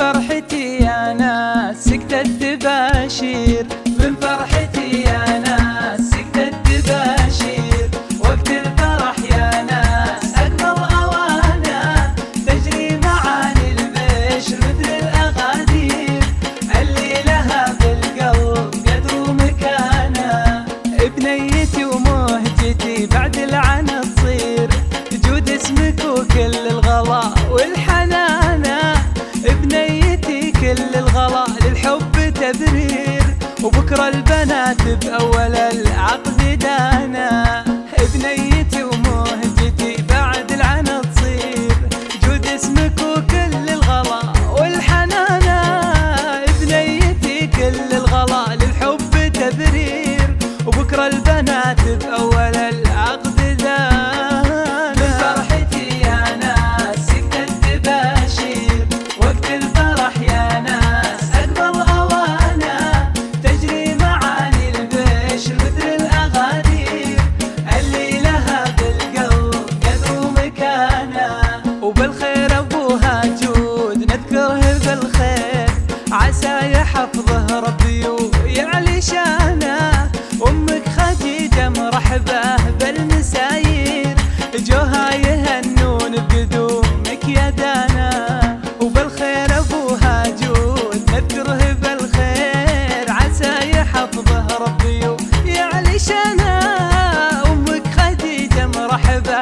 فرحتي يا ناس سكتت تباشير، من فرحتي يا ناس سكتت تباشير، وقت الفرح يا ناس أقبل أوانا تجري معاني البشر مثل الأغادير، اللي لها بالقلب قدر ومكانة. بنيتي ومهجتي بعد العنا تصير، جود اسمك وكل الغلا والحنانة، بنيتي كل الغلا للحب تبرير، وبكرة البنات بأول العقد دانا. بنيتي ومهجتي بعد العنا تصير، جود اسمك وكل الغلا والحنانة، بنيتي كل الغلا للحب تبرير، وبكرة البنات بأول العقد دانا. من فرحتي يا ناس سكتت تباشير، وقت الفرح يا ناس أقبل أوانا تجري معاني البشر مثل الأغادير، اللي لها بالقلب قدر ومكانة. وبالخير أبوها جود نذكره بالخير، عسى يحفظه ربي ويعلي شانه. أمك خديجة مرحبا بالمساير، جوها يهنون بقدومك يا دانا. وبالخير أبوها جود نذكره بالخير، عسى يحفظه ربي ويعلي شانه. أمك خديجة مرحبا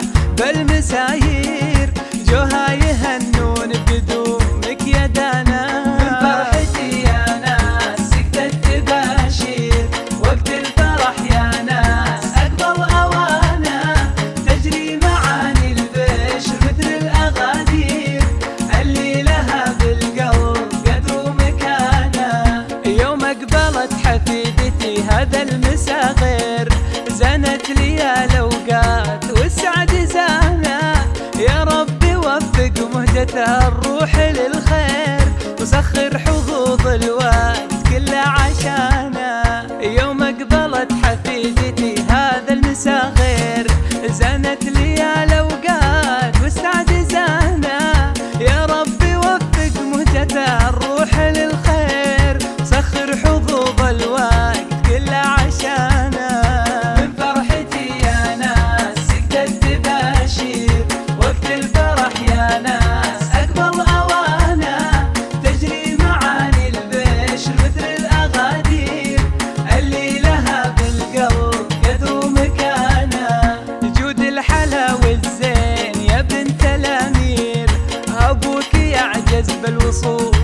بالمساير، جوها يهنون بقدومك يا دانا. من فرحتي يا ناس سكتت تباشير، وقت الفرح يا ناس أقبل أوانا تجري معاني البشر مثل الأغادير، اللي لها بالقلب قدر ومكانة. يوم أقبلت حفيدتي هذا المسا غير، زنت لي الأوقات والسعد زانا، يا ربي وفق مهجة الروح للخير، وسخر حظوظ الوقت كله عشانا. يوم أقبلت حفيدتي هذا المسا غير، زنت لي الأوقات والسعد زانا، يا ربي وفق مهجة الروح للخير، سخر حظوظ الوقت كله عشانا. من فرحتي يا ناس سكتت تباشير، وقت الفرح يا ناس أقبل أوانا تجري معاني البشر مثل الأغادير، اللي لها بالقلب قدر ومكانة. جود الحلا والزين يا بنت الأمير، أبوك يعجز بالوصوف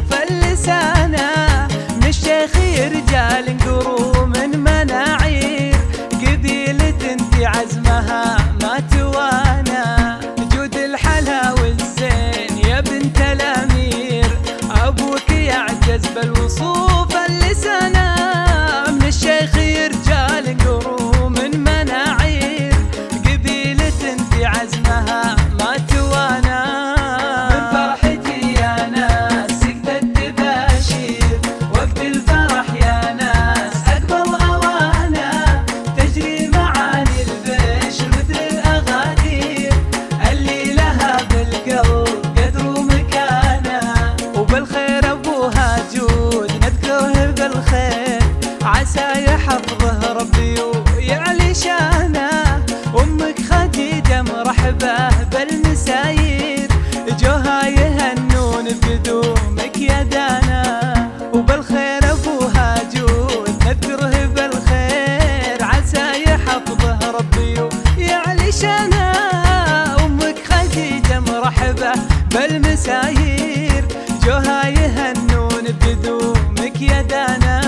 اللسانة، من الشيخ رجال قرو من مناعير، قبيلة انت عزمها ما توانا. جود الحلا والزين يا بنت الأمير، أبوك يعجز بالوصوف اللسانة، من الشيخ رجال قرو من مناعير، قبيلة انت عزمها ما توانا. من فرحتي يا ناس سكتت تباشير، وقت الفرح يا ناس أقبل أوانا تجري معاني البشر مثل الأغادير، اللي لها بالقلب قدر ومكانة. وبالخير أبوها جود نذكره بالخير، عسى يحفظه ربي ويعلي شانه. أمك خديجة مرحبا بالمساير، جوها يهنون بقدومك يا دانا. وبالخير أبوها جود نذكره بالخير، عسى يحفظه ربي ويعلي شانه. أمك خديجة مرحبا بالمساير، جوها يهنون بقدومك يا دانا.